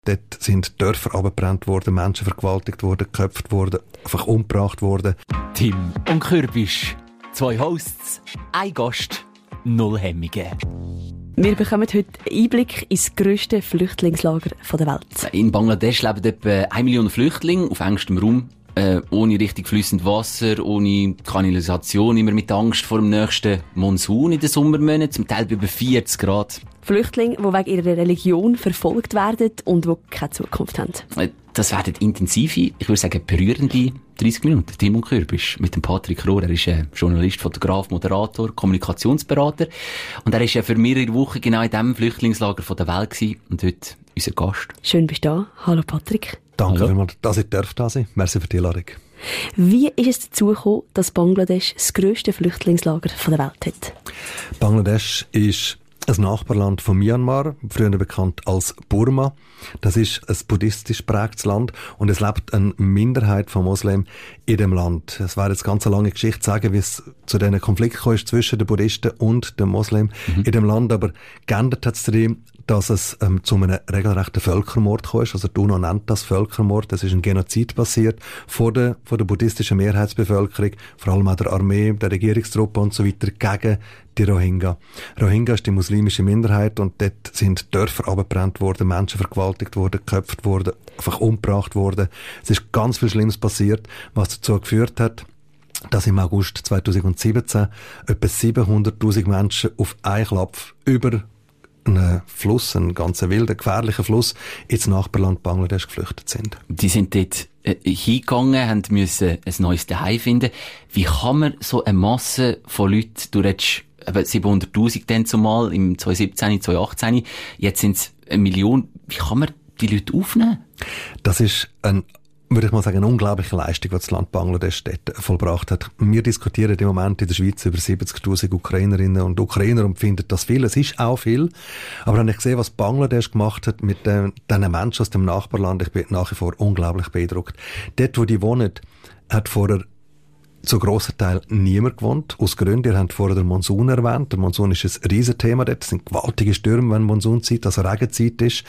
Dort sind Dörfer abgebrannt worden, Menschen vergewaltigt worden, geköpft worden, einfach umgebracht worden. Tim und Kürbisch. 2 Hosts, ein Gast, 0 Hemmungen. Wir bekommen heute Einblick ins grösste Flüchtlingslager der Welt. In Bangladesch leben etwa 1 Million Flüchtlinge auf engstem Raum. Ohne richtig fließend Wasser, ohne Kanalisation, immer mit Angst vor dem nächsten Monsun in den Sommermonaten, zum Teil bei über 40 Grad. Flüchtlinge, die wegen ihrer Religion verfolgt werden und die keine Zukunft haben. Das werden intensive, ich würde sagen berührende 30 Minuten. Tim und Kürbisch mit dem Patrick Rohr. Er ist Journalist, Fotograf, Moderator, Kommunikationsberater. Und er ist ja für mehrere Wochen genau in diesem Flüchtlingslager der Welt gewesen. Und heute unser Gast. Schön bist du da. Hallo Patrick. Danke vielmals, dass ich da sein. Merci für die Einladung. Wie ist es dazu gekommen, dass Bangladesch das grösste Flüchtlingslager der Welt hat? Bangladesch ist ein Nachbarland von Myanmar, früher bekannt als Burma. Das ist ein buddhistisch geprägtes Land und es lebt eine Minderheit von Muslimen in dem Land. Es wäre jetzt ganz eine lange Geschichte zu sagen, wie es zu diesen Konflikten gekommen ist zwischen den Buddhisten und den Muslimen in dem Land, aber geändert hat es darin, dass es zu einem regelrechten Völkermord gekommen ist. Also die UNO nennt das Völkermord. Es ist ein Genozid passiert von der buddhistischen Mehrheitsbevölkerung, vor allem auch der Armee, der Regierungstruppen und so weiter, gegen die Rohingya. Rohingya ist die muslimische Minderheit und dort sind Dörfer abgebrannt worden, Menschen vergewaltigt worden, geköpft worden, einfach umgebracht worden. Es ist ganz viel Schlimmes passiert, was dazu geführt hat, dass im August 2017 etwa 700'000 Menschen auf einen Klapp über einen Fluss, einen ganz wilden, gefährlichen Fluss, ins Nachbarland Bangladesch geflüchtet sind. Die sind dort hingegangen, müssen ein neues Zuhause finden. Wie kann man so eine Masse von Leuten, du redest 700'000 dann zumal, im 2017, 2018, jetzt sind es 1 Million. Wie kann man die Leute aufnehmen? Das ist würde ich mal sagen, eine unglaubliche Leistung, die das Land Bangladesch dort vollbracht hat. Wir diskutieren im Moment in der Schweiz über 70'000 Ukrainerinnen und Ukrainer und finden das viel. Es ist auch viel. Aber wenn ich sehe, was Bangladesch gemacht hat mit diesen Menschen aus dem Nachbarland, ich bin nach wie vor unglaublich beeindruckt. Dort, wo die wohnen, hat vorher zu grosser Teil niemand gewohnt. Aus Gründen, ihr habt vorher den Monsun erwähnt. Der Monsun ist ein Riesenthema dort. Es sind gewaltige Stürme, wenn Monsunzeit, also Regenzeit ist.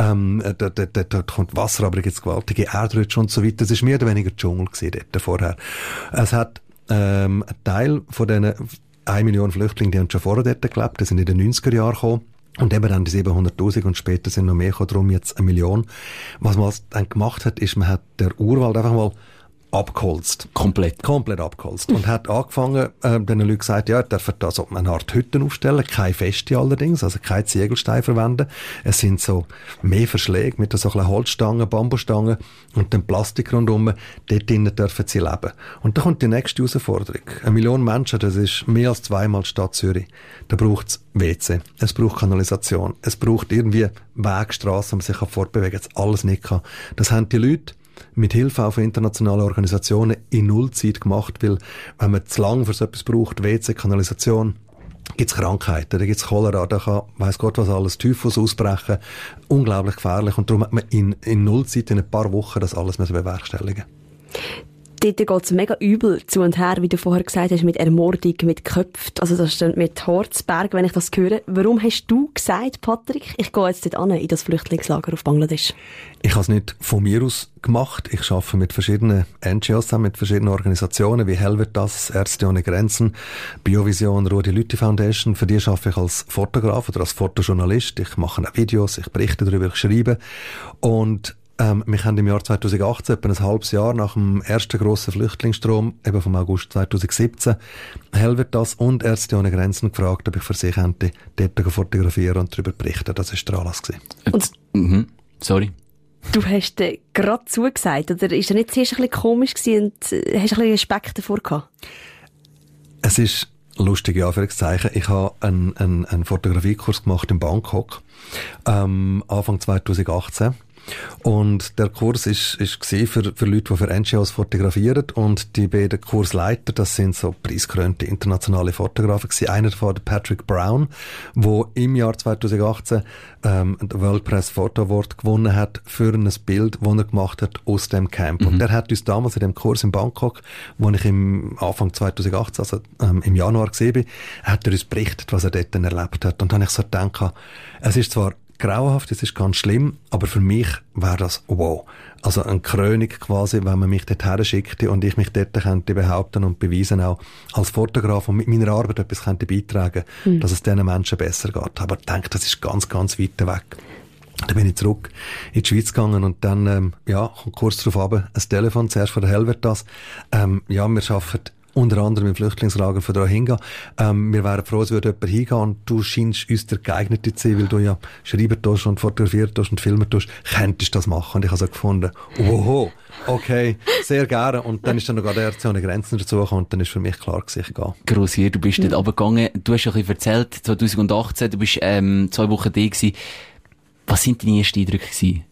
Dort kommt Wasser, aber es gibt gewaltige Erdrutsche und so weiter. Es war mehr oder weniger Dschungel gewesen dort vorher. Es hat ein Teil von diesen 1 Million Flüchtlingen, die haben schon vorher dort gelebt. Die sind in den 90er Jahren gekommen. Und eben dann die 700'000 und später sind noch mehr gekommen, darum jetzt 1 Million. Was man dann gemacht hat, ist, man hat der Urwald einfach mal abgeholzt. Komplett abgeholzt. Und hat angefangen, den Leuten gesagt, ja, ihr dürft da so eine Art Hütten aufstellen, keine feste allerdings, also keine Ziegelsteine verwenden. Es sind so mehr Verschläge mit so ein Holzstangen, Bambusstangen und dem Plastik rundherum. Dort drinnen dürfen sie leben. Und da kommt die nächste Herausforderung. 1 Million Menschen, das ist mehr als 2-mal die Stadt Zürich. Da braucht es WC, es braucht Kanalisation, es braucht irgendwie Wegstrassen, man sich fortbewegen kann. Das alles nicht kann. Das haben die Leute mit Hilfe auch von internationalen Organisationen in Nullzeit gemacht, weil wenn man zu lange für so etwas braucht, WC, Kanalisation, gibt's Krankheiten, da gibt's Cholera, da kann, weiss Gott was alles, Typhus ausbrechen, unglaublich gefährlich und darum hat man in Nullzeit, in ein paar Wochen das alles bewerkstelligen. Dort geht es mega übel zu und her, wie du vorher gesagt hast, mit Ermordung, mit Köpfen, also das steht mit Harzberg, wenn ich das höre. Warum hast du gesagt, Patrick, ich gehe jetzt dort an, in das Flüchtlingslager auf Bangladesch? Ich habe es nicht von mir aus gemacht. Ich arbeite mit verschiedenen NGOs zusammen, mit verschiedenen Organisationen wie Helvetas, Ärzte ohne Grenzen, Biovision, Rudi Lüthi Foundation. Für die arbeite ich als Fotograf oder als Fotojournalist. Ich mache auch Videos, ich berichte darüber, ich schreibe. Und wir haben im Jahr 2018, etwa ein halbes Jahr nach dem ersten grossen Flüchtlingsstrom, eben vom August 2017, Helvetas und Ärzte ohne Grenzen gefragt, ob ich für sie könnte, dort fotografieren und darüber berichten. Das war der Anlass gewesen. Sorry. Du hast gerade zugesagt, oder ist er nicht zuerst ein bisschen komisch gewesen und hast ein bisschen Respekt davor gehabt? Es ist lustige Anführungszeichen. Ich habe einen Fotografiekurs gemacht in Bangkok, Anfang 2018. Und der Kurs ist für Leute, die für NGOs fotografieren. Und die beiden Kursleiter, das sind so preisgekrönte internationale Fotografen gewesen. Einer davon, der Patrick Brown, der im Jahr 2018 den World Press Photo Award gewonnen hat für ein Bild, das er gemacht hat aus dem Camp. Und der hat uns damals in dem Kurs in Bangkok, wo ich im Anfang 2018, also im Januar gesehen bin, hat er uns berichtet, was er dort erlebt hat. Und dann habe ich so gedacht, es ist zwar grauenhaft, das ist ganz schlimm, aber für mich wäre das wow. Also eine Krönung quasi, wenn man mich dorthin schickte und ich mich dort könnte behaupten und beweisen auch als Fotograf und mit meiner Arbeit etwas könnte beitragen, dass es diesen Menschen besser geht. Aber ich denke, das ist ganz, ganz weit weg. Dann bin ich zurück in die Schweiz gegangen und dann, kurz darauf runter, ein Telefon, zuerst von der Helvetas. Wir arbeiten unter anderem im Flüchtlingslager von Rohingya. Wir wären froh, es würde jemand hingehen und du scheinst uns der Geeignete zu sein, weil du ja schreiben tust und fotografieren tust und filmen tust, könntest das machen. Und ich habe so gefunden, oho, okay, sehr gerne. Und dann ist dann noch gerade Ärzte ohne Grenzen dazugekommen und dann ist für mich klar gewesen, ich gehe. Grossier, du bist dort runtergegangen, du hast ja ein bisschen erzählt, 2018, du bist 2 Wochen da gewesen. Was sind deine ersten Eindrücke gewesen?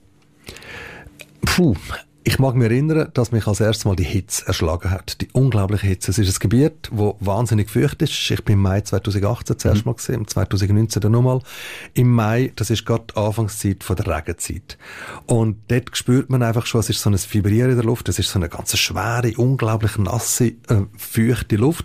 Ich mag mich erinnern, dass mich als erstes mal die Hitze erschlagen hat. Die unglaubliche Hitze. Es ist ein Gebiet, das wahnsinnig feucht ist. Ich bin im Mai 2018 zuerst mal gesehen, 2019 dann nochmal. Im Mai, das ist gerade die Anfangszeit von der Regenzeit. Und dort spürt man einfach schon, es ist so ein Vibrieren in der Luft. Es ist so eine ganz schwere, unglaublich nasse, feuchte Luft.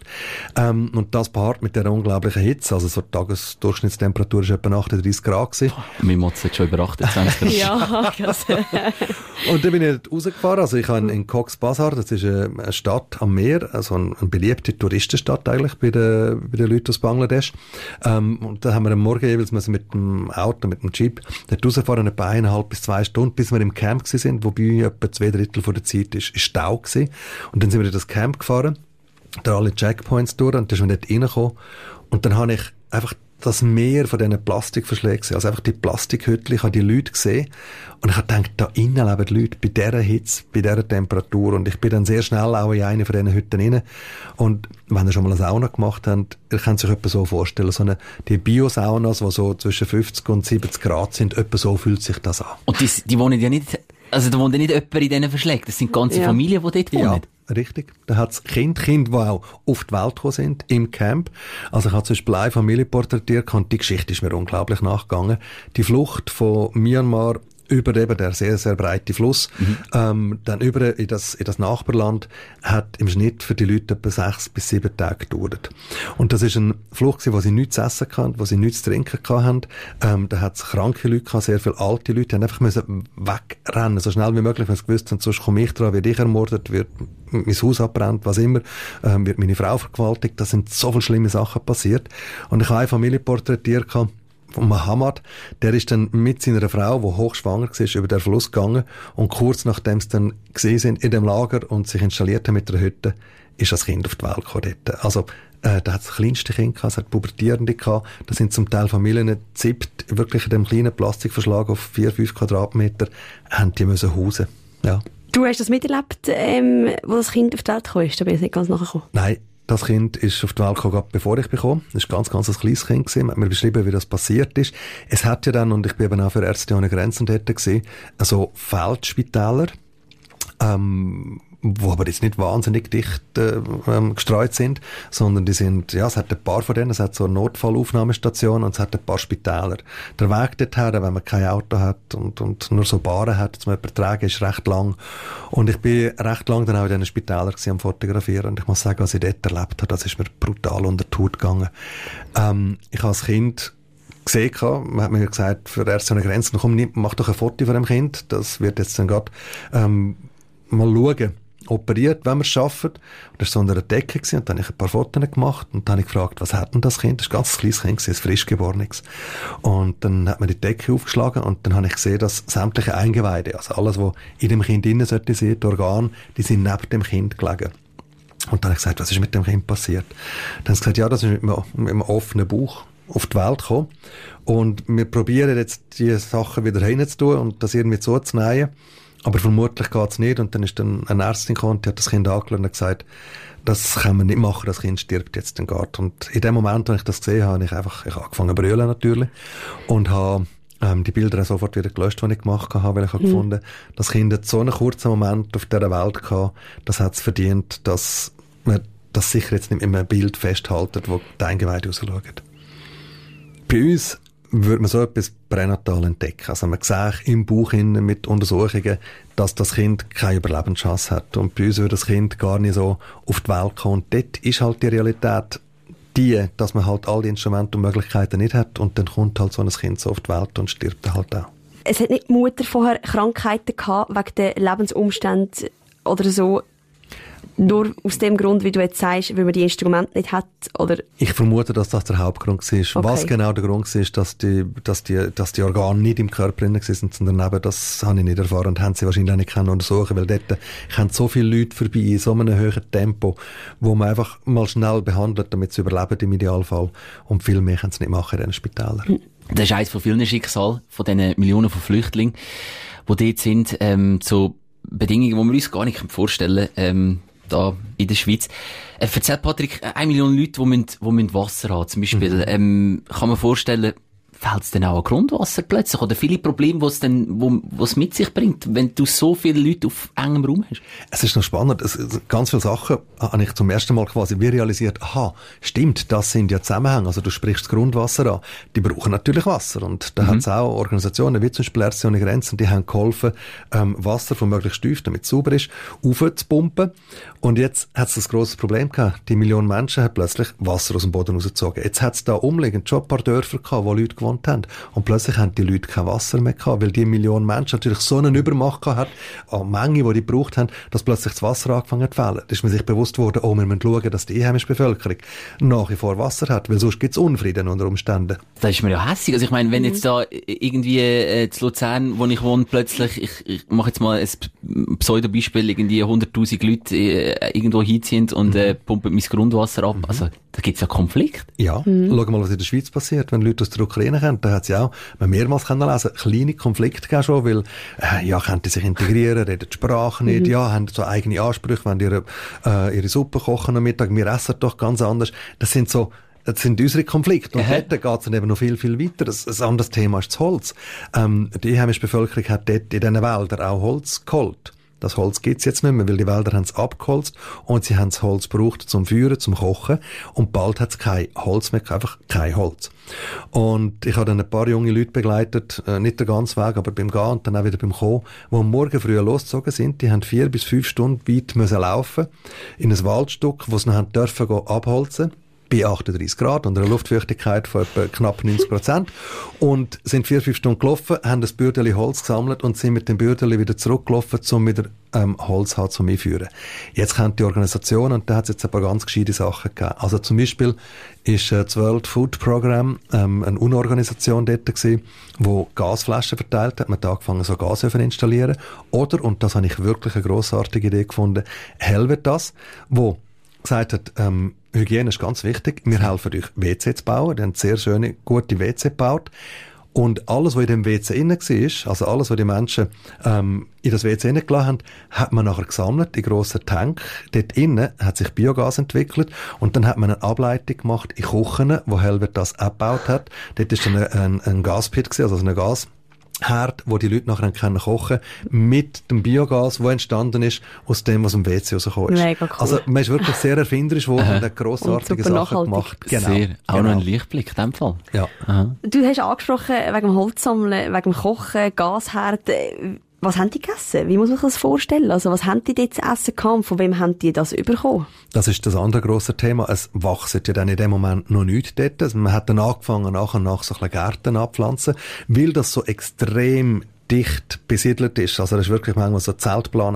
Und das paart mit der unglaublichen Hitze. Also so die Tagesdurchschnittstemperatur war etwa 38 Grad gewesen. Mein Motz hat schon über 28 Grad. Ja, krass. Und dann bin ich rausgefahren. Also ich habe in Cox's Bazar, das ist eine Stadt am Meer, also eine beliebte Touristenstadt eigentlich bei den Leuten aus Bangladesch. Und da haben wir am Morgen jeweils mit dem Auto, mit dem Jeep, dort rausfahren, etwa 1,5 bis 2 Stunden, bis wir im Camp sind, wobei etwa 2/3 von der Zeit ist Stau gewesen. Und dann sind wir in das Camp gefahren, da alle Checkpoints durch, und dann sind wir dort reingekommen. Und dann habe ich einfach das Meer von diesen Plastikverschlägen gesehen. Also einfach die Plastikhütchen, ich habe die Leute gesehen und ich habe gedacht, da innen leben die Leute bei dieser Hitze, bei dieser Temperatur, und ich bin dann sehr schnell auch in eine von diesen Hütten rein. Und wenn ihr schon mal eine Sauna gemacht habt, ihr könnt sich etwa so vorstellen, die Biosaunas, die so zwischen 50 und 70 Grad sind, etwa so fühlt sich das an. Und die wohnen ja nicht, also da wohnt ja nicht jemand in diesen Verschlägen, das sind ganze Familien, die dort wohnen. Ja. Richtig. Da hat es Kinder, die auch auf die Welt gekommen sind, im Camp. Also ich habe zum Beispiel eine Familie porträtiert und die Geschichte ist mir unglaublich nachgegangen. Die Flucht von Myanmar über eben der sehr, sehr breite Fluss, dann über in das Nachbarland, hat im Schnitt für die Leute etwa 6 bis 7 Tage gedauert. Und das ist eine Flucht gewesen, wo sie nichts zu essen hatten, wo sie nichts zu trinken hatten. Da hat es kranke Leute gehabt, sehr viele alte Leute, die haben einfach müssen wegrennen, so schnell wie möglich, wenn sie gewusst haben, sonst komme ich dran, werde ich ermordet, wird mein Haus abbrennt, was immer, wird meine Frau vergewaltigt. Da sind so viele schlimme Sachen passiert. Und ich habe eine Familie porträtiert von Mohammed, der ist dann mit seiner Frau, die hochschwanger war, über den Fluss gegangen, und kurz nachdem sie dann gesehen sind in dem Lager und sich installiert haben mit der Hütte, ist das Kind auf die Welt gekommen dort. Also, da hat es das kleinste Kind gehabt, es hat Pubertierende gehabt, da sind zum Teil Familien zippt, wirklich in dem kleinen Plastikverschlag auf 4-5 Quadratmeter, haben die müssen hausen. Ja. Du hast das miterlebt, wo das Kind auf die Welt gekommen ist, da bin ich nicht ganz nachgekommen. Nein. Das Kind ist auf die Welt gekommen, bevor ich bekam. Das war ganz ein kleines Kind gewesen. Man hat mir beschrieben, wie das passiert ist. Es hat ja dann, und ich bin eben auch für Ärzte ohne Grenzen dort gewesen, also Feldspitäler, wo aber jetzt nicht wahnsinnig dicht gestreut sind, sondern die sind, ja, es hat ein paar von denen, es hat so eine Notfallaufnahmestation und es hat ein paar Spitäler. Der Weg dorthin, wenn man kein Auto hat und nur so Bahnen hat, zum Übertragen, ist recht lang. Und ich bin recht lang dann auch in diesen Spitälern gewesen, am Fotografieren, und ich muss sagen, was ich dort erlebt habe, das ist mir brutal unter die Haut gegangen. Ich habe als Kind gesehen, man hat mir gesagt, für Ärzte ohne Grenzen, komm, mach doch ein Foto von dem Kind, das wird jetzt dann gerade mal schauen, operiert, wenn wir es schaffen. Und das war so unter der Decke gewesen, und dann habe ich ein paar Fotos gemacht und dann habe ich gefragt, was hat denn das Kind? Das war ein ganz kleines Kind, ein frisch geborenes. Und dann hat man die Decke aufgeschlagen und dann habe ich gesehen, dass sämtliche Eingeweide, also alles, was in dem Kind drin sollte sein, die Organe, die sind neben dem Kind gelegen. Und dann habe ich gesagt, was ist mit dem Kind passiert? Dann haben sie gesagt, ja, das ist mit einem offenen Bauch auf die Welt gekommen. Und wir probieren jetzt, die Sachen wieder hinzutun und das irgendwie zuzunehmen. Aber vermutlich geht's nicht. Und dann ist dann eine Ärztin gekommen, die hat das Kind angeschaut und gesagt, das können wir nicht machen, das Kind stirbt jetzt im Garten. Und in dem Moment, als ich das gesehen habe, habe ich angefangen zu brüllen natürlich. Und habe die Bilder auch sofort wieder gelöscht, die ich gemacht habe, weil ich habe gefunden, das Kind hat so einen kurzen Moment auf dieser Welt gehabt, das hat es verdient, dass man das sicher jetzt nicht in einem Bild festhalten, wo die Eingeweide rausschauen. Bei uns würde man so etwas pränatal entdecken. Also man sieht im Bauch mit Untersuchungen, dass das Kind keine Überlebenschance hat. Und bei uns würde das Kind gar nicht so auf die Welt kommen. Und dort ist halt die Realität, dass man halt all die Instrumente und Möglichkeiten nicht hat und dann kommt halt so ein Kind so auf die Welt und stirbt dann halt auch. Es hat nicht die Mutter vorher Krankheiten gehabt, wegen der Lebensumstände oder so, nur aus dem Grund, wie du jetzt sagst, weil man die Instrumente nicht hat, oder? Ich vermute, dass das der Hauptgrund war. Okay. Was genau der Grund war, dass die Organe nicht im Körper drin waren, sondern eben, das habe ich nicht erfahren und haben sie wahrscheinlich auch nicht untersuchen können, weil dort kommen so viele Leute vorbei in so einem höheren Tempo, wo man einfach mal schnell behandelt, damit sie überleben im Idealfall. Und viel mehr können sie nicht machen in diesen Spitälern. Das ist eines von vielen Schicksalen, von diesen Millionen von Flüchtlingen, die dort sind, zu Bedingungen, die wir uns gar nicht vorstellen können, da in der Schweiz. Erzählt Patrick, 1 Million Leute, die Wasser haben, zum Beispiel. Kann man vorstellen, fehlt es dann auch an Grundwasser plötzlich? Oder viele Probleme, was mit sich bringt, wenn du so viele Leute auf engem Raum hast? Es ist noch spannend. Ganz viele Sachen habe ich zum ersten Mal quasi realisiert. Aha, stimmt, das sind ja Zusammenhänge. Also du sprichst das Grundwasser an. Die brauchen natürlich Wasser. Und da hat es auch Organisationen wie zum Beispiel Ärzte ohne Grenzen, die haben geholfen, Wasser von möglichst tief, damit es sauber ist, aufzupumpen. Und jetzt hat es das grosses Problem gehabt. Die Million Menschen haben plötzlich Wasser aus dem Boden rausgezogen. Jetzt hat es da umliegend schon ein paar Dörfer gehabt, wo Leute gewohnt haben. Und plötzlich haben die Leute kein Wasser mehr gehabt, weil die Million Menschen natürlich so eine Übermacht gehabt hat, an Menge, die gebraucht haben, dass plötzlich das Wasser angefangen hat zu fehlen. Da ist man sich bewusst worden, wir müssen schauen, dass die einheimische Bevölkerung nach wie vor Wasser hat, weil sonst gibt es Unfrieden unter Umständen. Das ist mir ja hässlich. Also ich meine, wenn jetzt da irgendwie zu Luzern, wo ich wohne, plötzlich, ich mache jetzt mal ein Pseudo-Beispiel, irgendwie 100'000 Leute irgendwo hinziehen und pumpen mein Grundwasser ab. Also da gibt es ja Konflikt. Ja, schau mal, was in der Schweiz passiert, wenn Leute aus der Ukraine kommen. Da hat es ja auch, man mehrmals lesen, kleine Konflikte gegeben schon, weil, können die sich integrieren, reden die Sprache nicht, haben so eigene Ansprüche, wenn die ihre Suppe kochen am Mittag, wir essen doch ganz anders. Das sind unsere Konflikte. Und dort geht es dann eben noch viel, viel weiter. Ein anderes Thema ist das Holz. Die einheimische Bevölkerung hat dort in diesen Wäldern auch Holz geholt. Das Holz gibt's jetzt nicht mehr, weil die Wälder haben es abgeholzt und sie haben das Holz gebraucht zum Feuern, zum Kochen und bald hat es kein Holz mehr, einfach kein Holz. Und ich habe dann ein paar junge Leute begleitet, nicht den ganzen Weg, aber beim Gehen und dann auch wieder beim Kommen, die am Morgen früh losgezogen sind. Die haben 4 bis 5 Stunden weit müssen laufen in ein Waldstück, wo sie noch dürfen abholzen. Bei 38 Grad und einer Luftfeuchtigkeit von etwa knapp 90%. Und sind 4-5 Stunden gelaufen, haben das Bürdeli Holz gesammelt und sind mit dem Bürdeli wieder zurückgelaufen, um wieder Holz zum Einführen. Jetzt kennt die Organisation und da hat es jetzt ein paar ganz gescheite Sachen gegeben. Also zum Beispiel ist das World Food Program eine UNO-Organisation dort gewesen, die Gasflaschen verteilt hat. Man hat angefangen, so Gashöfen zu installieren. Oder, und das habe ich wirklich eine grossartige Idee gefunden, Helvetas, wo gesagt hat, Hygiene ist ganz wichtig. Wir helfen euch, WC zu bauen. Die haben sehr schöne, gute WC gebaut. Und alles, was in dem WC innen war, also alles, was die Menschen in das WC reingelassen haben, hat man nachher gesammelt, in grossen Tank. Dort innen hat sich Biogas entwickelt und dann hat man eine Ableitung gemacht in Kuchen, wo Helvetas abgebaut hat. Dort war dann ein Gaspit gewesen, also eine Gasherd, wo die Leute nachher kochen können, mit dem Biogas, das entstanden ist, aus dem, was im WC rausgekommen ist. Mega cool. Also, man ist wirklich sehr erfinderisch worden und hat grossartige Sachen gemacht. Genau. Sehr. Auch noch ein Lichtblick in dem Fall. Ja. Aha. Du hast angesprochen, wegen dem Holzsammeln, wegen dem Kochen, Gasherd. Was haben die gegessen? Wie muss man sich das vorstellen? Also, was haben die dort zu essen gehabt? Von wem haben die das bekommen? Das ist das andere grosse Thema. Es wachsen ja dann in dem Moment noch nichts dort. Also man hat dann angefangen, nach und nach so ein bisschen Gärten abpflanzen, weil das so extrem dicht besiedelt ist. Also das ist wirklich manchmal so Zeltplanen,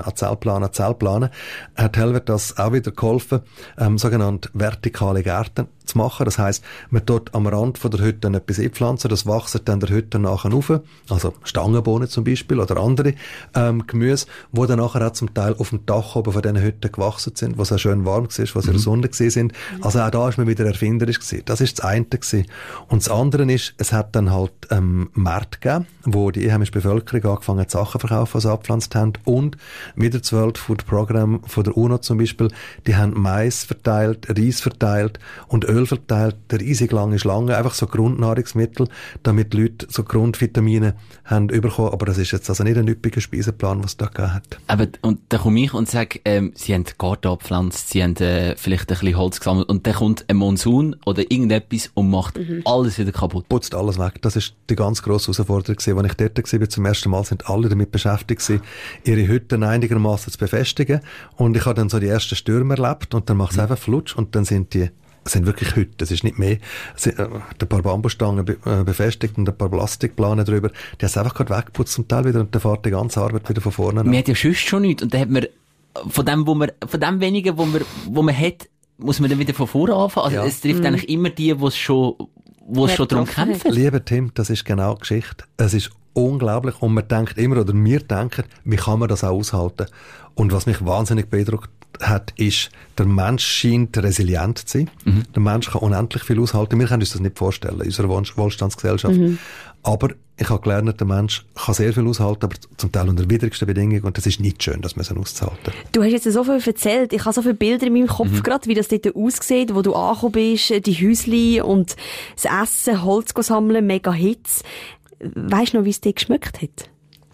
hat Helvetas auch wieder geholfen, sogenannte vertikale Gärten zu machen. Das heisst, man dort am Rand von der Hütte etwas einpflanzen, das wächst dann der Hütte nachher rauf, also Stangenbohnen zum Beispiel oder andere Gemüse, wo dann nachher auch zum Teil auf dem Dach oben von diesen Hütten gewachsen sind, wo es auch schön warm war, wo sie in der Sonne gewesen sind. Also auch da ist man wieder erfinderisch gewesen. Das ist das eine gewesen. Und das andere ist, es hat dann halt Märkte gegeben, wo die einheimische Bevölkerung angefangen hat, Sachen zu verkaufen, die sie abgepflanzt haben. Und wieder das World Food Program von der UNO zum Beispiel, die haben Mais verteilt, Reis verteilt und Öl verteilt, eine riesig lange Schlange, einfach so Grundnahrungsmittel, damit die Leute so Grundvitamine haben bekommen. Aber das ist jetzt also nicht ein üppiger Speiseplan, was es da gegeben hat. Aber, und dann komme ich und sage, sie haben Garten abgepflanzt, sie haben vielleicht ein bisschen Holz gesammelt und dann kommt ein Monsun oder irgendetwas und macht alles wieder kaputt. Putzt alles weg. Das ist die ganz grosse Herausforderung gewesen. Als ich dort war, zum ersten Mal, sind alle damit beschäftigt gewesen, ihre Hütten einigermaßen zu befestigen. Und ich habe dann so die ersten Stürme erlebt und dann macht es einfach flutsch und dann sind die sind wirklich Hütten. Es ist nicht mehr, es sind, ein paar Bambusstangen befestigt und ein paar Plastikplanen drüber. Die haben es einfach gerade weggeputzt zum Teil wieder und dann fährt die ganze Arbeit wieder von vorne an. Man hat ja sonst schon nichts und dann hat man von dem wenigen, wo man hat, muss man dann wieder von vorne anfangen. Also es trifft eigentlich immer die, wo es schon darum kämpfen. Lieber Tim, das ist genau die Geschichte. Es ist unglaublich und man denkt immer, oder wir denken, wie kann man das auch aushalten? Und was mich wahnsinnig beeindruckt hat, ist, der Mensch scheint resilient zu sein. Der Mensch kann unendlich viel aushalten. Wir können uns das nicht vorstellen in unserer Wohlstandsgesellschaft. Aber ich habe gelernt, der Mensch kann sehr viel aushalten, aber zum Teil unter widrigsten Bedingungen. Und das ist nicht schön, das müssen auszuhalten. Du hast jetzt so viel erzählt. Ich habe so viele Bilder in meinem Kopf gerade, wie das dort aussieht, wo du angekommen bist, die Häusli und das Essen, Holz sammeln, mega Hitze. Weisst du noch, wie es dir geschmeckt hat?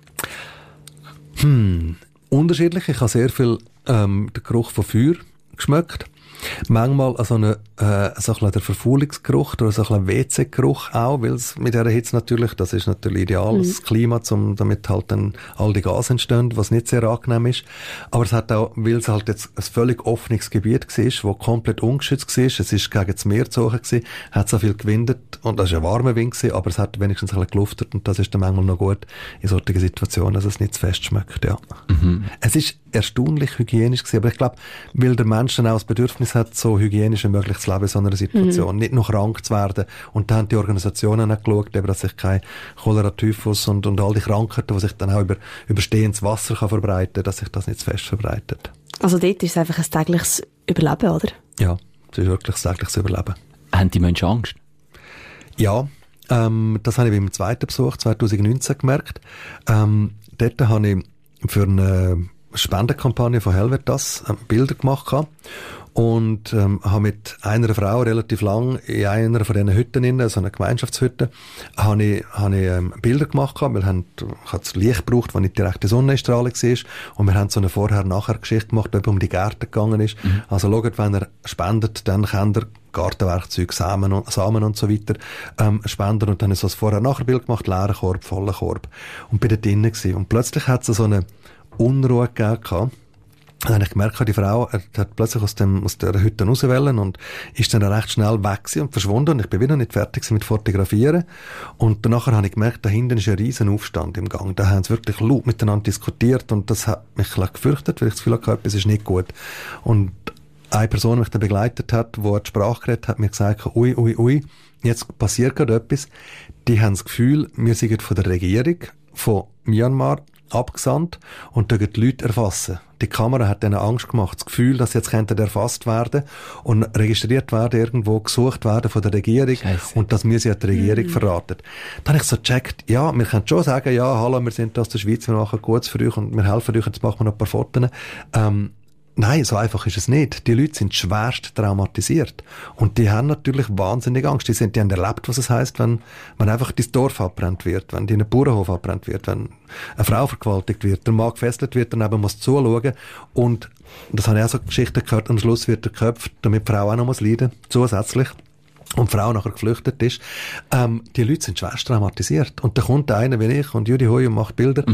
Unterschiedlich. Ich habe sehr viel den Geruch von Feuer geschmeckt. Manchmal so ein bisschen der Verfaulungsgeruch oder so ein WC-Geruch auch, weil es mit dieser Hitze natürlich, das ist natürlich ideal, das Klima, damit halt dann all die Gase entstehen, was nicht sehr angenehm ist. Aber es hat auch, weil es halt jetzt ein völlig offenes Gebiet war, wo komplett ungeschützt war, es ist gegen das Meer gezogen gewesen, hat so viel gewindet und das war ein warmer Wind gewesen, aber es hat wenigstens ein bisschen geluftet und das ist dann manchmal noch gut in solchen Situationen, dass es nicht zu fest schmeckt, ja. Es ist erstaunlich hygienisch gewesen, aber ich glaube, weil der Mensch dann auch das Bedürfnis hat, so hygienisch wie möglich zu leben in so einer Situation, nicht noch krank zu werden. Und da haben die Organisationen auch geschaut, dass sich kein Cholera, Typhus und all die Krankheiten, die sich dann auch über stehendes Wasser kann verbreiten, dass sich das nicht zu fest verbreitet. Also dort ist es einfach ein tägliches Überleben, oder? Ja, es ist wirklich ein tägliches Überleben. Haben die Menschen Angst? Ja, das habe ich beim zweiten Besuch 2019 gemerkt. Dort habe ich für eine Spendenkampagne von Helvetas Bilder gemacht und habe mit einer Frau relativ lang in einer von diesen Hütten, so einer Gemeinschaftshütte, habe ich Bilder gemacht, weil ich habe das Licht gebraucht, wo nicht direkt die Sonnenstrahlung war, und wir haben so eine Vorher-Nachher-Geschichte gemacht, ob um die Gärten gegangen ist. Also schaut, wenn er spendet, dann kann er Gartenwerkzeug, Samen und so weiter spenden, und dann habe ich so ein Vorher-Nachher-Bild gemacht, leeren Korb, vollen Korb, und bin da drinnen gewesen. Und plötzlich hat es so eine Unruhe gegeben. Dann habe ich gemerkt, die Frau hat plötzlich aus der Hütte raus wollen und ist dann recht schnell weg und verschwunden, und ich bin wieder nicht fertig mit Fotografieren. Und danach habe ich gemerkt, da hinten ist ein riesen Aufstand im Gang. Da haben sie wirklich laut miteinander diskutiert, und das hat mich gefürchtet, weil ich das Gefühl hatte, etwas ist nicht gut. Und eine Person, die mich dann begleitet hat, die die Sprache geredet hat, mir gesagt, ui, jetzt passiert gerade etwas. Die haben das Gefühl, wir sind von der Regierung von Myanmar abgesandt und da die Leute erfassen. Die Kamera hat ihnen Angst gemacht, das Gefühl, dass jetzt könnten erfasst werden und registriert werden, irgendwo gesucht werden von der Regierung. Scheisse. Und dass wir sie an die Regierung verraten. Dann habe ich so gecheckt, ja, wir können schon sagen, ja, hallo, wir sind aus der Schweiz, wir machen Gutes für euch und wir helfen euch, jetzt machen wir noch ein paar Fotos. Nein, so einfach ist es nicht. Die Leute sind schwerst traumatisiert. Und die haben natürlich wahnsinnig Angst. Die haben erlebt, was es heisst, wenn einfach das Dorf abbrennt wird, wenn ein Bauernhof abbrennt wird, wenn eine Frau vergewaltigt wird, der Mann gefesselt wird, daneben muss zuschauen. Und das habe ich auch so Geschichten gehört, am Schluss wird er geköpft, damit die Frau auch noch leiden muss, zusätzlich. Und die Frau nachher geflüchtet ist. Die Leute sind schwerst traumatisiert. Und da kommt einer wie ich und Judy Hoi und macht Bilder.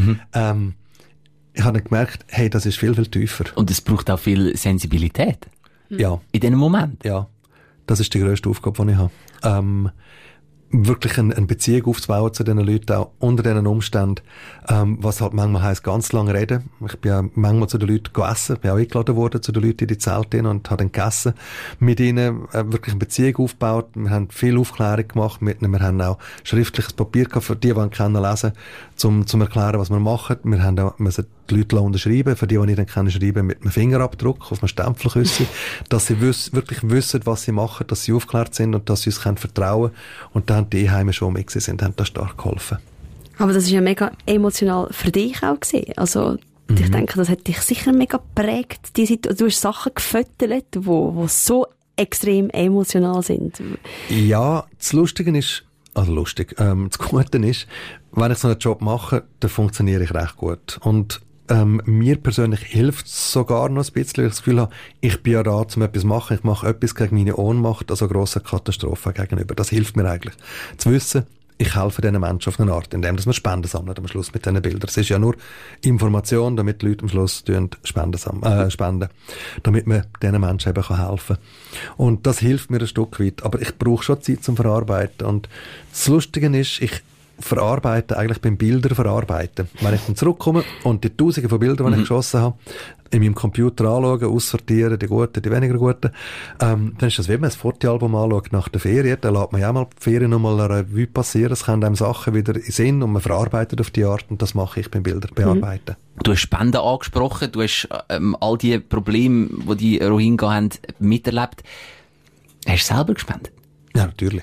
Ich habe gemerkt, hey, das ist viel, viel tiefer. Und es braucht auch viel Sensibilität. Ja. In diesem Moment. Ja. Das ist die grösste Aufgabe, die ich habe. Wirklich eine Beziehung aufzubauen zu diesen Leuten, auch unter diesen Umständen, was halt manchmal heisst, ganz lange reden. Ich bin ja manchmal zu den Leuten gegessen, bin auch eingeladen worden zu den Leuten in die Zelte und habe dann gegessen mit ihnen, wirklich eine Beziehung aufgebaut. Wir haben viel Aufklärung gemacht mit ihnen. Wir haben auch schriftliches Papier gehabt, für die können lesen, zum erklären, was wir machen. Wir haben auch die Leute unterschreiben, für die nicht dann können schreiben, mit einem Fingerabdruck auf einem Stempelküsse, dass sie wirklich wissen, was sie machen, dass sie aufgeklärt sind und dass sie uns vertrauen können. Und da haben die Heime schon mit sind, haben da stark geholfen. Aber das ist ja mega emotional für dich auch gewesen. Also, ich denke, das hat dich sicher mega geprägt. Du hast Sachen gefüttert, die so extrem emotional sind. Ja, das Lustige ist, das Gute ist, wenn ich so einen Job mache, dann funktioniere ich recht gut. Und mir persönlich hilft es sogar noch ein bisschen, weil ich das Gefühl habe, ich bin ja da, um etwas zu machen. Ich mache etwas gegen meine Ohnmacht, also grosse Katastrophen gegenüber. Das hilft mir eigentlich. Zu wissen, ich helfe diesen Menschen auf eine Art, indem wir Spenden sammeln am Schluss mit diesen Bildern. Es ist ja nur Information, damit die Leute am Schluss spenden, damit man diesen Menschen eben helfen kann. Und das hilft mir ein Stück weit. Aber ich brauche schon Zeit zum Verarbeiten. Und das Lustige ist, ich verarbeiten, eigentlich beim Bilder verarbeiten. Wenn ich dann zurückkomme und die Tausende von Bildern, die ich geschossen habe, in meinem Computer anschauen, aussortieren, die guten, die weniger guten, dann ist das, wie man ein Fotoalbum anschaut nach der Ferien, dann lässt man ja auch mal die Ferien nochmal eine Revue passieren, es kommen einem Sachen wieder in Sinn und man verarbeitet auf die Art und das mache ich beim Bilder bearbeiten. Du hast Spenden angesprochen, du hast all die Probleme, die die Rohingya haben, miterlebt. Hast du selber gespendet? Ja, natürlich.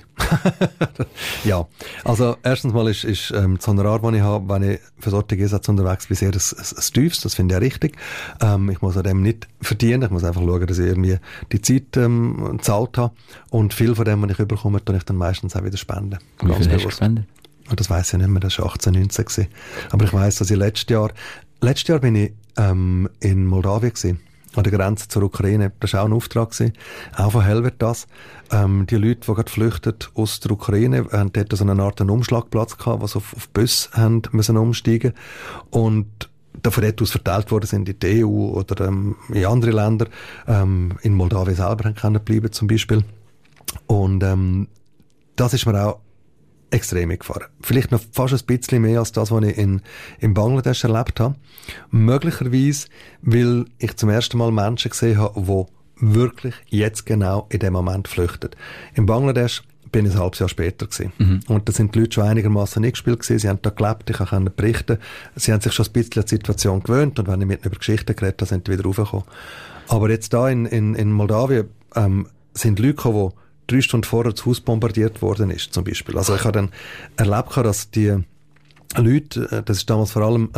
Ja. Also, erstens mal ist das Honorar, das ich habe, wenn ich für solche Einsätze unterwegs bin, sehr ein tiefes. Das finde ich auch richtig. Ich muss an dem nicht verdienen. Ich muss einfach schauen, dass ich irgendwie die Zeit, gezahlt habe. Und viel von dem, was ich überkomme, tue ich dann meistens auch wieder spenden. Wie viel hast du gespendet? Und das weiss ich nicht mehr. Das war 18, 19 gewesen. Aber ich weiss, dass ich letztes Jahr bin ich, in Moldawien gewesen. An der Grenze zur Ukraine. Das war auch ein Auftrag gewesen. Auch von Helvetas. Die Leute, die gerade flüchten aus der Ukraine, haben dort so eine Art Umschlagplatz gehabt, was auf Busse haben müssen umsteigen. Und von dort aus verteilt worden sind in die EU oder in andere Länder. In Moldawien selber können bleiben zum Beispiel. Und das ist mir auch extrem gefahren. Vielleicht noch fast ein bisschen mehr als das, was ich in Bangladesch erlebt habe. Möglicherweise, weil ich zum ersten Mal Menschen gesehen habe, die wirklich jetzt genau in dem Moment flüchten. In Bangladesch bin ich ein halbes Jahr später gewesen. Und da sind die Leute schon einigermaßen eingespielt gewesen. Sie haben da gelebt, ich konnte berichten. Sie haben sich schon ein bisschen an die Situation gewöhnt und wenn ich mit ihnen über Geschichten geredet habe, sind sie wieder raufgekommen. Aber jetzt da in Moldawien sind Leute gekommen, die 3 Stunden vorher das Haus bombardiert worden ist, zum Beispiel. Also ich habe dann erlebt, dass die Leute, das ist damals vor allem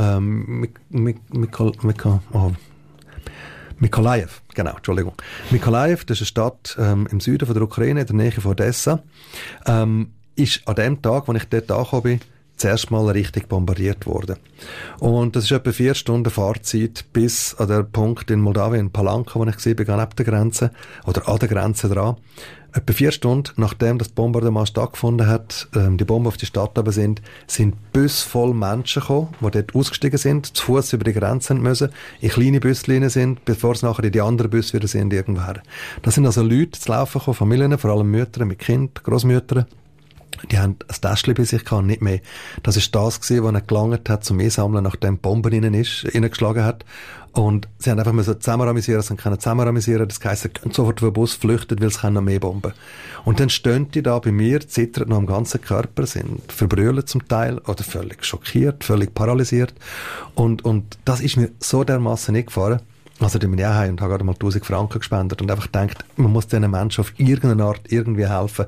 Mykolajiw, genau, Entschuldigung. Mykolajiw, das ist eine Stadt im Süden von der Ukraine, in der Nähe von Odessa, ist an dem Tag, als ich dort angekommen bin, zuerst mal richtig bombardiert worden. Und das ist etwa 4 Stunden Fahrzeit bis an der Punkt in Moldawien, Palanka, wo ich gesehen bin, neben der Grenze, oder an der Grenze dran. Etwa 4 Stunden, nachdem das Bombardement stattgefunden hat, die Bomben auf die Stadt aber sind Busse voll Menschen gekommen, die dort ausgestiegen sind, zu Fuß über die Grenze müssen, in kleine Buslinien sind, bevor es nachher in die anderen Busse wieder sind, irgendwoher. Das sind also Leute zu laufen gekommen, Familien, vor allem Mütter mit Kind, Großmütter. Die haben ein Täschchen bei sich gehabt, nicht mehr. Das ist das gewesen, was ihnen gelangt hat zum Einsammeln, nachdem die Bombe reingeschlagen hat. Und sie haben einfach zusammenramisieren, sie können zusammenramisieren, das heisst, sie können sofort vom Bus flüchten, weil es noch mehr Bomben. Und dann stehen die da bei mir, zittern noch am ganzen Körper, sind verbrüllt zum Teil, oder völlig schockiert, völlig paralysiert. Und das ist mir so dermassen nicht gefahren. Also, da bin ich auch heim und habe gerade mal 1000 Franken gespendet und einfach gedacht, man muss diesen Menschen auf irgendeine Art irgendwie helfen.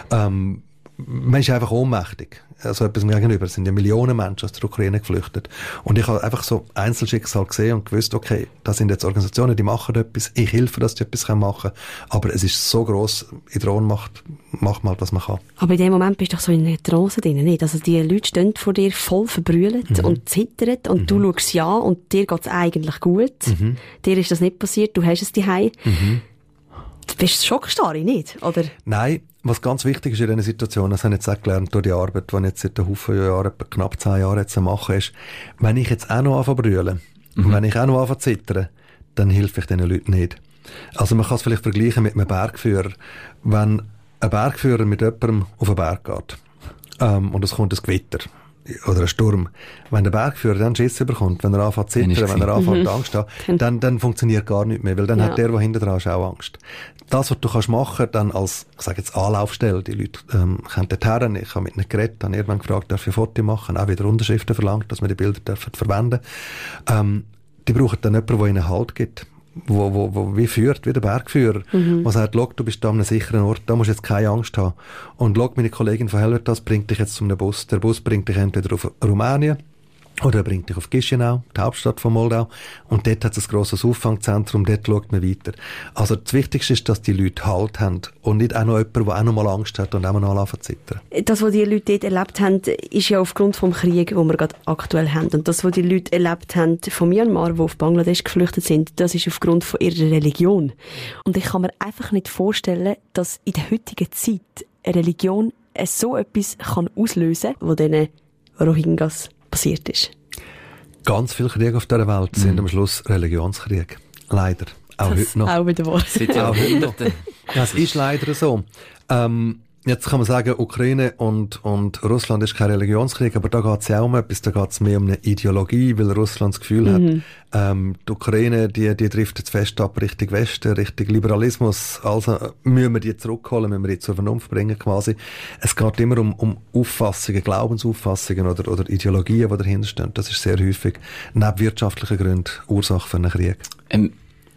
Man ist einfach ohnmächtig. Also etwas mir gegenüber. Es sind ja Millionen Menschen aus der Ukraine geflüchtet. Und ich habe einfach so Einzelschicksal gesehen und gewusst, okay, das sind jetzt Organisationen, die machen etwas. Ich helfe, dass die etwas machen können. Aber es ist so gross, in der Ohnmacht macht man halt, was man kann. Aber in dem Moment bist du doch so in einer Trance drin, nicht? Also die Leute stehen vor dir voll verbrüllt und zittern und du schaust ja und dir geht's eigentlich gut. Dir ist das nicht passiert, du hast es daheim. Du bist schockstarre, nicht? Oder? Nein. Was ganz wichtig ist in dieser Situation, das habe ich jetzt auch gelernt durch die Arbeit, die ich jetzt seit einem Haufen Jahren, knapp 10 Jahren jetzt mache, ist, wenn ich jetzt auch noch anfange zu brüllen, und wenn ich auch noch anfange zu zittern, dann helfe ich diesen Leuten nicht. Also man kann es vielleicht vergleichen mit einem Bergführer. Wenn ein Bergführer mit jemandem auf einen Berg geht, und es kommt ein Gewitter, oder ein Sturm. Wenn der Bergführer dann Schiss bekommt, wenn er anfängt zu zittern, wenn er anfängt Angst zu haben, dann funktioniert gar nichts mehr, weil dann hat der hinten dran auch Angst. Das, was du kannst machen, dann als, ich sage jetzt Anlaufstelle, die Leute kommen dorthin, ich habe mit ihnen geredet, habe irgendwann gefragt, darf ich ein Foto machen, auch wieder Unterschriften verlangt, dass wir die Bilder dürfen verwenden. Die brauchen dann jemanden, der ihnen Halt gibt. Wo wie führt, wie der Bergführer, der sagt, schau, du bist da an einem sicheren Ort, da musst du jetzt keine Angst haben. Und schau, meine Kollegin von Helvetas bringt dich jetzt zu einem Bus. Der Bus bringt dich entweder auf Rumänien oder er bringt dich auf Chișinău, die Hauptstadt von Moldau. Und dort hat es ein grosses Auffangzentrum, dort schaut man weiter. Also das Wichtigste ist, dass die Leute Halt haben und nicht auch noch jemand, der auch noch mal Angst hat und auch noch anfangen zu zittern. Das, was die Leute dort erlebt haben, ist ja aufgrund vom Krieg, den wir gerade aktuell haben. Und das, was die Leute erlebt haben von Myanmar, die auf Bangladesch geflüchtet sind, das ist aufgrund von ihrer Religion. Und ich kann mir einfach nicht vorstellen, dass in der heutigen Zeit eine Religion so etwas kann auslösen kann, was diesen Rohingyas passiert ist? Ganz viele Kriege auf dieser Welt sind am Schluss Religionskriege. Leider. Auch das heute noch. Auch wieder wahr. Auch heute noch. Ja, es ist leider so. Jetzt kann man sagen, Ukraine und Russland ist kein Religionskrieg, aber da geht es ja um etwas, da geht es mehr um eine Ideologie, weil Russland das Gefühl hat, die Ukraine, die trifft jetzt fest ab Richtung Westen, Richtung Liberalismus, also müssen wir die zurückholen, müssen wir die zur Vernunft bringen quasi. Es geht immer um Auffassungen, Glaubensauffassungen oder Ideologien, die dahinter stehen. Das ist sehr häufig neben wirtschaftlichen Gründen Ursache für einen Krieg. Wenn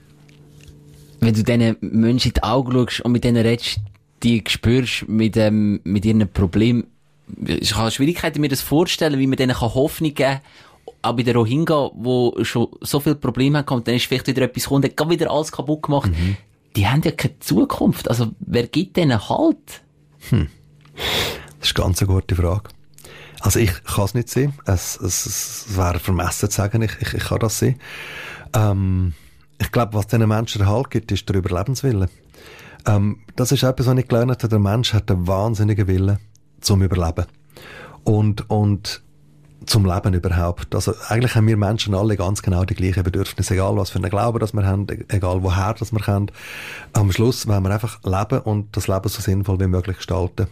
du diesen Menschen in die Augen schaust und mit denen redest, die spürst mit ihren Problemen. Ich habe Schwierigkeiten, mir das vorstellen, wie man denen Hoffnung geben kann. Auch bei den Rohingya, die schon so viele Probleme haben, und dann ist vielleicht wieder etwas gekommen, dann wieder alles kaputt gemacht. Die haben ja keine Zukunft. Also, wer gibt denen Halt? Das ist eine ganz gute Frage. Also, ich kann es nicht sehen. Es wäre vermessen zu sagen, ich kann das sehen. Ich glaube, was diesen Menschen Halt gibt, ist der Überlebenswille. Das ist etwas, was ich gelernt habe. Der Mensch hat einen wahnsinnigen Willen zum Überleben. Und zum Leben überhaupt. Also, eigentlich haben wir Menschen alle ganz genau die gleichen Bedürfnisse. Egal, was für einen Glauben das wir haben, egal woher das wir kommen. Am Schluss wollen wir einfach leben und das Leben so sinnvoll wie möglich gestalten.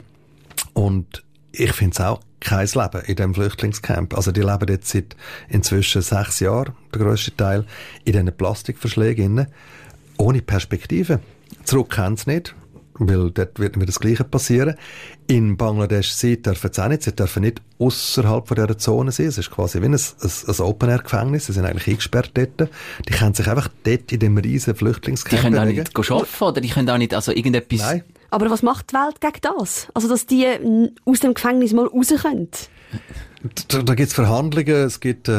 Und ich finde es auch kein Leben in diesem Flüchtlingscamp. Also, die leben jetzt seit inzwischen 6 Jahren, der grösste Teil, in diesen Plastikverschlägen, ohne Perspektive. Zurück können sie nicht, weil dort wird mir das Gleiche passieren. In Bangladesch, sie dürfen es auch nicht. Sie dürfen nicht ausserhalb von dieser Zone sein. Es ist quasi wie ein Open-Air-Gefängnis. Sie sind eigentlich eingesperrt dort. Die können sich einfach dort in dem riesen Flüchtlingscamp Die können bewegen. auch nicht arbeiten, oder die können auch nicht, also irgendetwas... Nein. Aber was macht die Welt gegen das? Also, dass die aus dem Gefängnis mal raus können? Da gibt's Verhandlungen, es gibt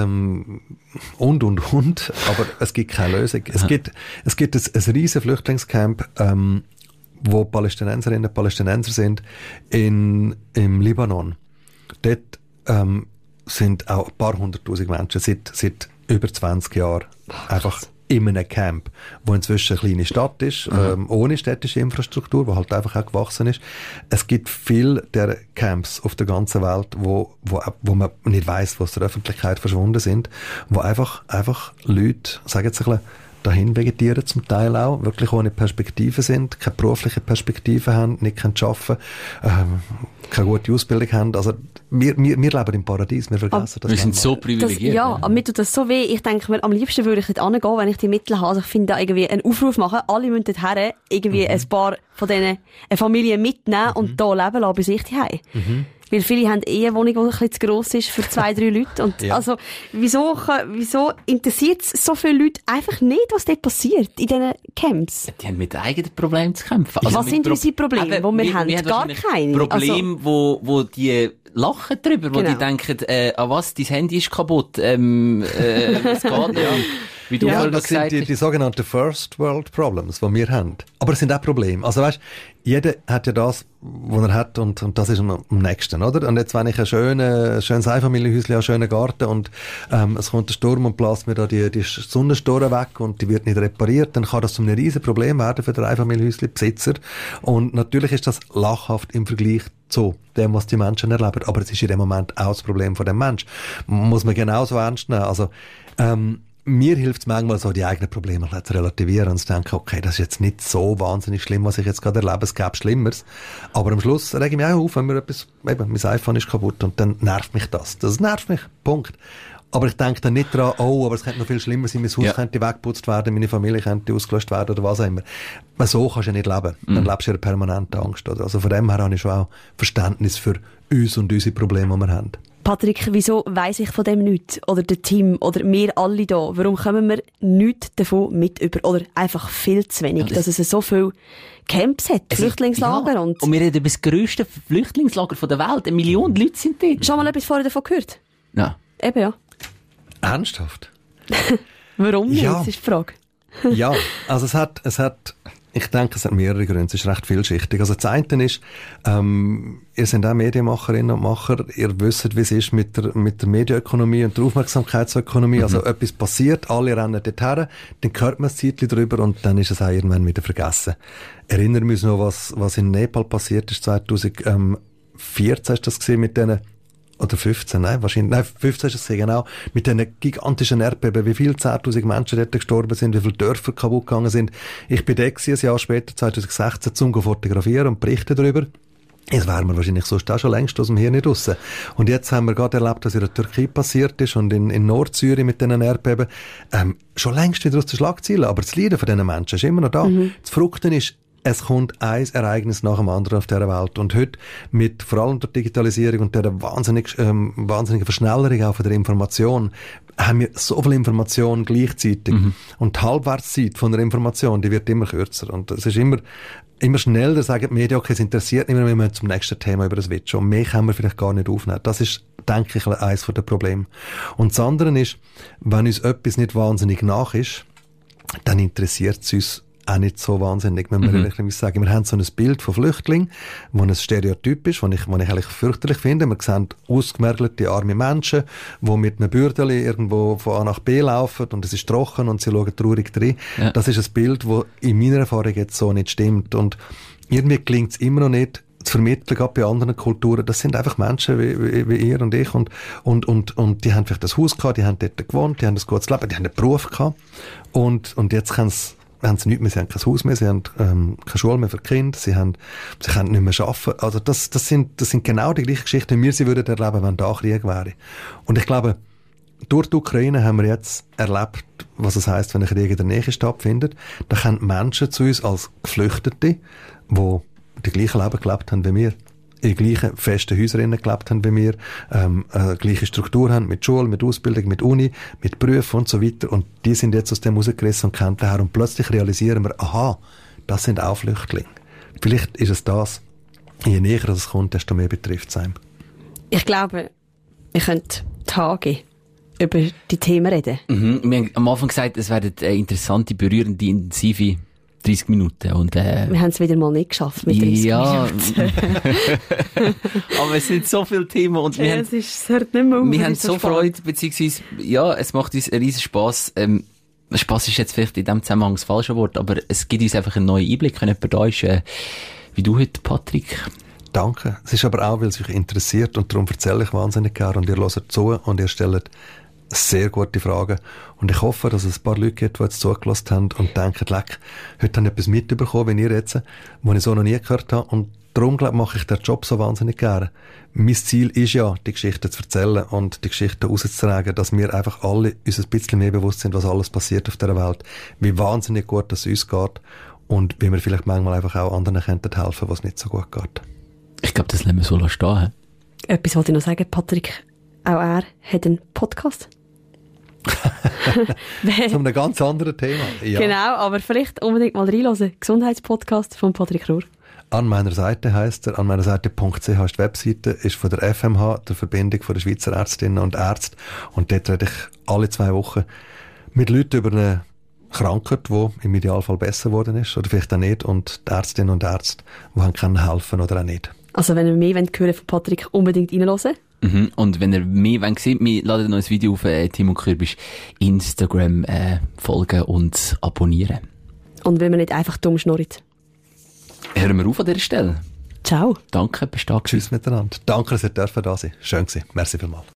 und, aber es gibt keine Lösung. Es gibt ein riesen Flüchtlingscamp, wo Palästinenserinnen und Palästinenser sind im Libanon. Dort sind auch ein paar 100.000 Menschen seit über 20 Jahren einfach in einem Camp, wo inzwischen eine kleine Stadt ist, ohne städtische Infrastruktur, wo halt einfach auch gewachsen ist. Es gibt viele der Camps auf der ganzen Welt, wo man nicht weiss, wo aus der Öffentlichkeit verschwunden sind, wo einfach Leute, sagen jetzt ein bisschen, dahin vegetieren zum Teil auch, wirklich ohne Perspektive sind, keine berufliche Perspektive haben, nicht arbeiten können, keine gute Ausbildung haben. Also wir leben im Paradies, wir vergessen das. Wir sind so privilegiert. Aber mir tut das so weh. Ich denke mir, am liebsten würde ich dort hingehen, wenn ich die Mittel habe. Also ich finde da irgendwie einen Aufruf machen, alle müssen dort her, irgendwie ein paar von diesen Familien mitnehmen und da leben lassen bei sich zu Hause. Weil viele haben eine Wohnung, die ein bisschen zu gross ist für 2-3 Leute. Und also, wieso interessiert es so viele Leute einfach nicht, was dort passiert in diesen Camps? Die haben mit eigenen Problemen zu kämpfen. Also was sind unsere Probleme, die wir haben? Gar keine. Probleme, wo die lachen drüber, wo die denken, was, dein Handy ist kaputt, es geht nicht. Wie du ja, das sind die sogenannten First World Problems, die wir haben. Aber es sind auch Probleme. Also weißt, jeder hat ja das, was er hat, und das ist am nächsten, oder? Und jetzt, wenn ich ein schönes Einfamilienhäuschen, einen schönen Garten, und es kommt ein Sturm und bläst mir da die Sonnenstoren weg und die wird nicht repariert, dann kann das zu einem riesen Problem werden für den Einfamilienhäuschen-Besitzer. Und natürlich ist das lachhaft im Vergleich zu dem, was die Menschen erleben. Aber es ist in dem Moment auch das Problem von dem Menschen. Muss man genauso ernst nehmen. Also, mir hilft es manchmal so, die eigenen Probleme zu relativieren und zu denken, okay, das ist jetzt nicht so wahnsinnig schlimm, was ich jetzt gerade erlebe, es gäbe Schlimmeres. Aber am Schluss rege ich mich auch auf, wenn mir etwas, eben, mein iPhone ist kaputt und dann nervt mich das. Das nervt mich, Punkt. Aber ich denke dann nicht daran, aber es könnte noch viel schlimmer sein, mein Haus könnte weggeputzt werden, meine Familie könnte ausgelöscht werden oder was auch immer. So kannst du ja nicht leben. Dann lebst du in einer permanenten Angst. Oder? Also von dem her habe ich schon auch Verständnis für uns und unsere Probleme, die wir haben. Patrick, wieso weiss ich von dem nichts? Oder der Team? Oder wir alle da? Warum kommen wir nichts davon mit über? Oder einfach viel zu wenig, dass es so viele Camps hat, Flüchtlingslager. Ja. Und wir reden über das grösste Flüchtlingslager der Welt. 1 Million Leute sind dort. Schon mal etwas vorher davon gehört? Ja. Eben, ja. Ernsthaft? Warum nicht? Das ist die Frage. Ja, also es hat, ich denke, es hat mehrere Gründe. Es ist recht vielschichtig. Also das eine ist, ihr seid auch Medienmacherinnen und Macher, ihr wisst, wie es ist mit der Medienökonomie und der Aufmerksamkeitsökonomie. Also etwas passiert, alle rennen dorthin, dann hört man ein Zeitchen drüber und dann ist es auch irgendwann wieder vergessen. Erinnern wir uns noch, was in Nepal passiert ist 2014, 2014 ist das gesehen mit denen, oder 15, nein, 15 ist es gesehen, genau, mit diesen gigantischen Erdbeben, wie viele 10.000 Menschen dort gestorben sind, wie viele Dörfer kaputt gegangen sind. Ich bin dort gewesen, ein Jahr später, 2016, zum fotografieren und berichten darüber. Jetzt wären wir wahrscheinlich sonst auch schon längst aus dem Hirn nicht raus. Und jetzt haben wir gerade erlebt, was in der Türkei passiert ist und in Nordsyrien mit diesen Erdbeben. Schon längst wieder aus den Schlagzeilen, aber das Leiden von diesen Menschen ist immer noch da. Das Verrückte ist, es kommt ein Ereignis nach dem anderen auf dieser Welt. Und heute, mit vor allem der Digitalisierung und der wahnsinnigen Verschnellerung auch von der Information, haben wir so viel Information gleichzeitig. Und die Halbwertszeit von der Information, die wird immer kürzer. Und es ist immer schneller, sagen die Medien, okay, es interessiert nicht mehr, wir müssen zum nächsten Thema über das Switchen. Und mehr können wir vielleicht gar nicht aufnehmen. Das ist, denke ich, eines der Probleme. Und das andere ist, wenn uns etwas nicht wahnsinnig nach ist, dann interessiert es uns auch nicht so wahnsinnig, wenn wir ehrlich sagen. Wir haben so ein Bild von Flüchtlingen, das ein Stereotyp ist, das ich eigentlich fürchterlich finde. Wir sehen ausgemergelte arme Menschen, die mit einem Bürdeli irgendwo von A nach B laufen und es ist trocken und sie schauen traurig rein. Ja. Das ist ein Bild, das in meiner Erfahrung jetzt so nicht stimmt. Und irgendwie gelingt es immer noch nicht, zu vermitteln, gerade bei anderen Kulturen. Das sind einfach Menschen wie ihr und ich und die haben vielleicht das Haus gehabt, die haben dort gewohnt, die haben ein gutes Leben, die haben einen Beruf gehabt und jetzt haben sie nichts mehr, sie haben kein Haus mehr, sie haben keine Schule mehr für die Kinder, sie können nicht mehr arbeiten. Also das sind genau die gleichen Geschichten, wie wir sie würden erleben, wenn da Krieg wäre. Und ich glaube, durch die Ukraine haben wir jetzt erlebt, was es heisst, wenn ein Krieg in der Nähe stattfindet. Da kommen Menschen zu uns als Geflüchtete, die die gleichen Leben gelebt haben wie wir, in gleichen festen Häusern gelebt haben wie wir, gleiche Struktur haben, mit Schule, mit Ausbildung, mit Uni, mit Berufen und so weiter. Und die sind jetzt aus dem rausgerissen und kommen daher. Und plötzlich realisieren wir, aha, das sind auch Flüchtlinge. Vielleicht ist es das. Je näher es kommt, desto mehr betrifft es einem. Ich glaube, wir können Tage über die Themen reden. Wir haben am Anfang gesagt, es werden interessante, berührende, intensive 30 Minuten. Und, wir haben es wieder mal nicht geschafft mit 30 Minuten. Aber es sind so viele Themen und wir haben so Freude, beziehungsweise, ja, es macht uns einen riesen Spass. Spass ist jetzt vielleicht in diesem Zusammenhang das falsche Wort, aber es gibt uns einfach einen neuen Einblick, wenn jemand da ist, wie du heute, Patrick. Danke. Es ist aber auch, weil es euch interessiert und darum erzähle ich wahnsinnig gerne und ihr hört zu und ihr stellt sehr gute Fragen. Und ich hoffe, dass es ein paar Leute gibt, die jetzt zugelassen haben und denken, leck, heute habe ich etwas mitbekommen, wenn ihr jetzt, was ich so noch nie gehört habe. Und darum, glaube ich, mache ich den Job so wahnsinnig gerne. Mein Ziel ist ja, die Geschichten zu erzählen und die Geschichten rauszutragen, dass wir einfach alle uns ein bisschen mehr bewusst sind, was alles passiert auf dieser Welt. Wie wahnsinnig gut es uns geht und wie wir vielleicht manchmal einfach auch anderen könnten helfen, was nicht so gut geht. Ich glaube, das lassen wir so stehen. Etwas wollte ich noch sagen, Patrick. Auch er hat einen Podcast. Zu einem ganz anderen Thema. Ja. Genau, aber vielleicht unbedingt mal reinhören. Gesundheitspodcast von Patrick Rohr. An meiner Seite heisst er, an meiner Seite.ch ist die Webseite, ist von der FMH, der Verbindung von der Schweizer Ärztinnen und Ärzte. Und dort rede ich alle 2 Wochen mit Leuten über eine Krankheit, die im Idealfall besser geworden ist, oder vielleicht auch nicht, und die Ärztinnen und Ärzte, die haben können helfen oder auch nicht. Also wenn ihr mehr hören von Patrick, unbedingt reinhören. Und wenn ihr mehr sieht, wir laden noch ein Video auf Timo Kürbisch Instagram folgen und abonnieren. Und wenn man nicht einfach dumm schnurrt. Hören wir auf an dieser Stelle. Ciao. Danke, bist du da gewesen. Tschüss miteinander. Danke, dass ihr da sein dürfen. Schön gewesen. Merci vielmals.